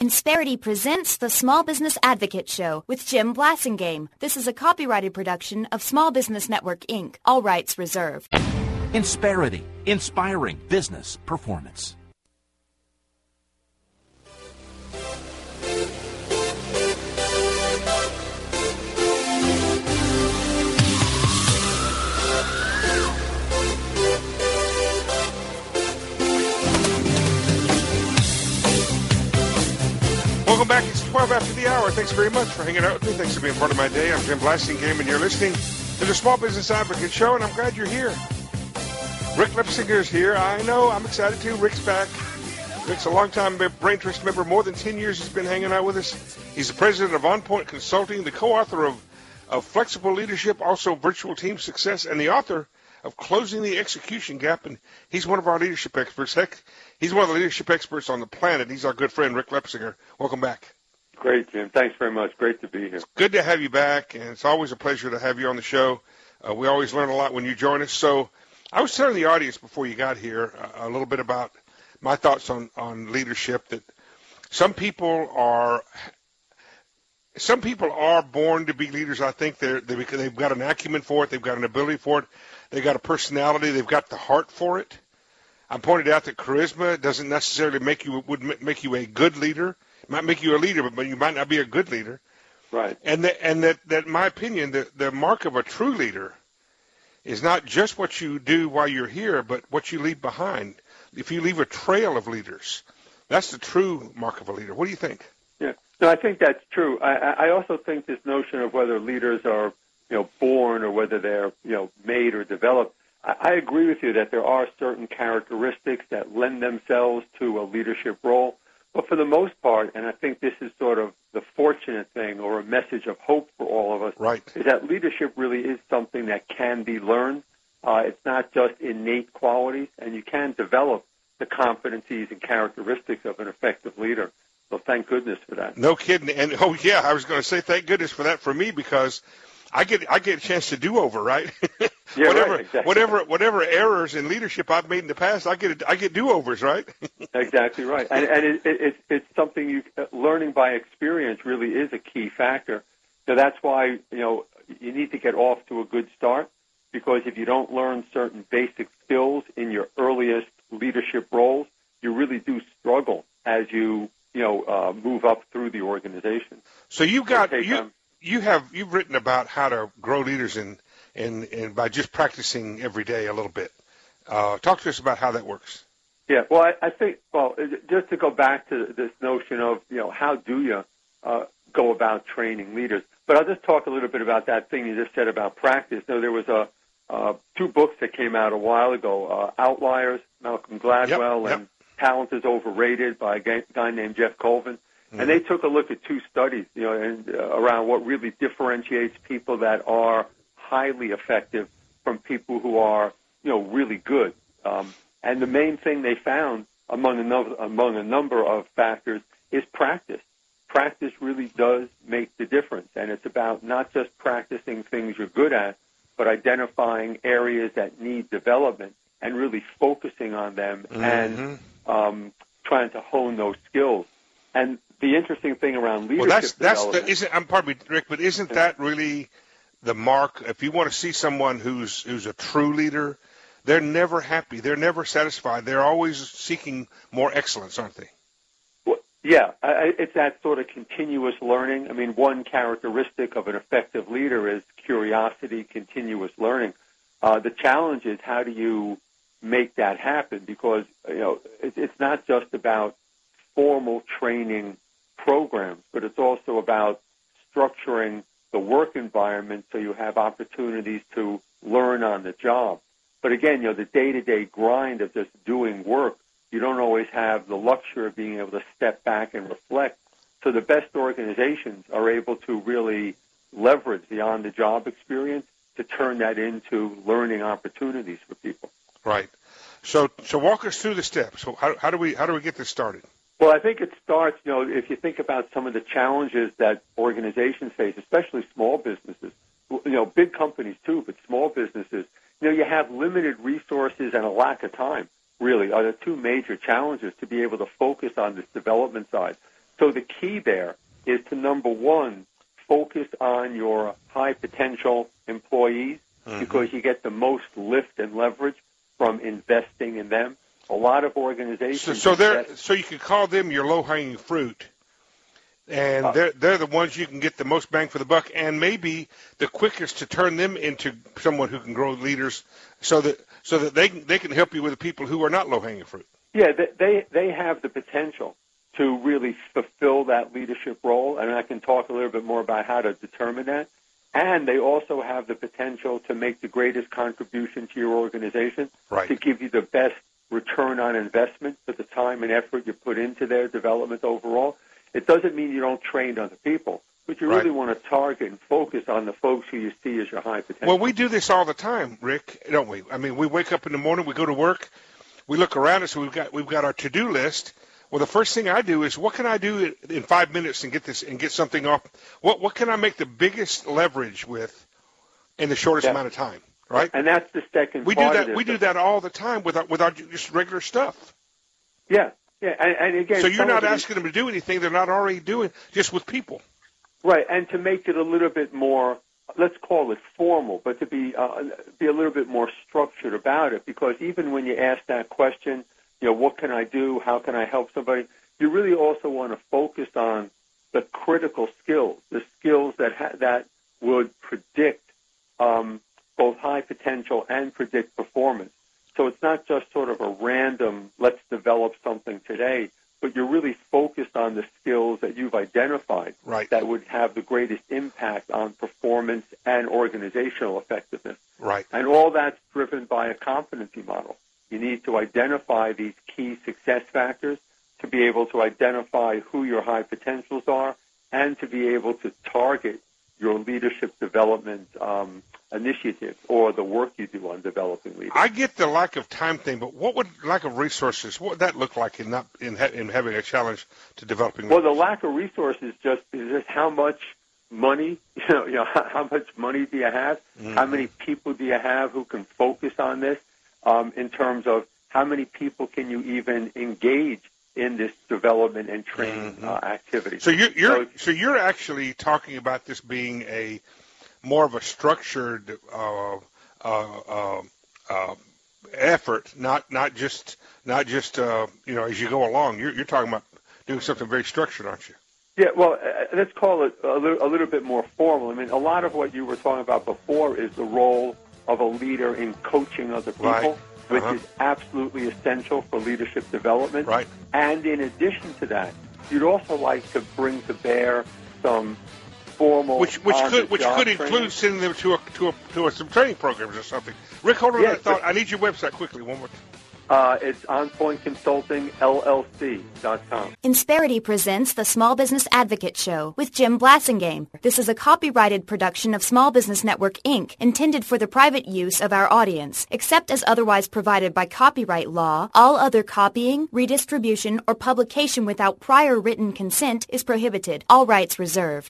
Insperity presents the Small Business Advocate Show with Jim Blasingame. This is a copyrighted production of Small Business Network, Inc., all rights reserved. Insperity, inspiring business performance. Welcome back. It's 12 after the hour. Thanks very much for hanging out with me. Thanks for being part of my day. I'm Jim Blasingame, and you're listening to the Small Business Advocate Show, and I'm glad you're here. Rick Lepsinger's here. I know. I'm excited, too. Rick's back. Rick's a longtime Brain Trust member. More than 10 years he's been hanging out with us. He's the president of On Point Consulting, the co-author of Flexible Leadership, also Virtual Team Success, and the author of Closing the Execution Gap. And he's one of our leadership experts. Heck, he's one of the leadership experts on the planet. He's our good friend, Rick Lepsinger. Welcome back. Great, Jim. Thanks very much. Great to be here. It's good to have you back, and it's always a pleasure to have you on the show. We always learn a lot when you join us. So I was telling the audience before you got here a little bit about my thoughts on leadership, that some people are born to be leaders. I think they've got an acumen for it. They've got an ability for it. They've got a personality. They've got the heart for it. I pointed out that charisma doesn't necessarily make you a good leader. It might make you a leader, but you might not be a good leader. Right. And that in my opinion, the mark of a true leader is not just what you do while you're here, but what you leave behind. If you leave a trail of leaders, that's the true mark of a leader. What do you think? Yeah. No, I think that's true. I also think this notion of whether leaders are born or whether they're made or developed. I agree with you that there are certain characteristics that lend themselves to a leadership role. But for the most part, and I think this is sort of the fortunate thing or a message of hope for all of us, right, is that leadership really is something that can be learned. It's not just innate qualities, and you can develop the competencies and characteristics of an effective leader. So thank goodness for that. No kidding. And, I was going to say thank goodness for that for me, because I get a chance to do over, right? Yeah, right, exactly. Whatever errors in leadership I've made in the past, I get do-overs, right? Exactly right. And it's something learning by experience really is a key factor. So that's why, you need to get off to a good start, because if you don't learn certain basic skills in your earliest leadership roles, you really do struggle as you move up through the organization. So you've written about how to grow leaders and by just practicing every day a little bit. Talk to us about how that works. Yeah, well, I think, just to go back to this notion of, how do you go about training leaders? But I'll just talk a little bit about that thing you just said about practice. There was two books that came out a while ago, Outliers, Malcolm Gladwell, and Talent is Overrated by a guy named Jeff Colvin. Mm-hmm. And they took a look at two studies, around what really differentiates people that are highly effective from people who are, really good. And the main thing they found among a number of factors is practice. Practice really does make the difference, and it's about not just practicing things you're good at, but identifying areas that need development and really focusing on them, mm-hmm. and trying to hone those skills. And the interesting thing around leadership pardon me, Rick, but isn't that really the mark? If you want to see someone who's a true leader, they're never happy. They're never satisfied. They're always seeking more excellence, aren't they? Well, yeah, it's that sort of continuous learning. I mean, one characteristic of an effective leader is curiosity, continuous learning. The challenge is, how do you make that happen? Because, it's not just about formal training programs, but it's also about structuring the work environment so you have opportunities to learn on the job. But again, the day-to-day grind of just doing work, you don't always have the luxury of being able to step back and reflect. So the best organizations are able to really leverage the on-the-job experience to turn that into learning opportunities for people. Right. So walk us through the steps. So how do we get this started? Well, I think it starts, if you think about some of the challenges that organizations face, especially small businesses, big companies too, but small businesses, you have limited resources and a lack of time, really, are the two major challenges to be able to focus on this development side. So the key there is to, number one, focus on your high potential employees because you get the most lift and leverage from investing in them. A lot of organizations. So you could call them your low-hanging fruit, and they're the ones you can get the most bang for the buck, and maybe the quickest to turn them into someone who can grow leaders, so that they can help you with the people who are not low-hanging fruit. Yeah, they have the potential to really fulfill that leadership role, and I can talk a little bit more about how to determine that. And they also have the potential to make the greatest contribution to your organization, to give you the best return on investment for the time and effort you put into their development overall. It doesn't mean you don't train other people, but you really want to target and focus on the folks who you see as your high potential. Well, we do this all the time, Rick, don't we? I mean, we wake up in the morning, we go to work, we look around us, we've got our to-do list. Well, the first thing I do is, what can I do in 5 minutes and get something off? What can I make the biggest leverage with in the shortest amount of time? Right, and that's the second. We do that all the time with our just regular stuff. Yeah, and again. So you're not asking them to do anything they're not already doing, just with people. Right, and to make it a little bit more, let's call it formal, but to be a little bit more structured about it, because even when you ask that question, what can I do? How can I help somebody? You really also want to focus on the critical skills, the skills that would predict both high potential and predict performance. So it's not just sort of a random, let's develop something today, but you're really focused on the skills that you've identified that would have the greatest impact on performance and organizational effectiveness. Right. And all that's driven by a competency model. You need to identify these key success factors to be able to identify who your high potentials are and to be able to target your leadership development initiatives or the work you do on developing leaders. I get the lack of time thing, but what would lack of resources? What would that look like in having a challenge to developing leaders? Well, the lack of resources is just how much money, how much money do you have? How many people do you have who can focus on this? In terms of how many people can you even engage in this development and training activity? So you're actually talking about this being a more of a structured effort, not just as you go along. You're talking about doing something very structured, aren't you? Yeah, well, let's call it a little bit more formal. I mean, a lot of what you were talking about before is the role of a leader in coaching other people, which is absolutely essential for leadership development. Right. And in addition to that, you'd also like to bring to bear some formal, which could include sending them to some training programs or something. Rick, hold on that thought. I need your website quickly. One more time. It's OnPointConsultingLLC.com. Insperity presents the Small Business Advocate Show with Jim Blassingame. This is a copyrighted production of Small Business Network, Inc., intended for the private use of our audience. Except as otherwise provided by copyright law, all other copying, redistribution, or publication without prior written consent is prohibited. All rights reserved.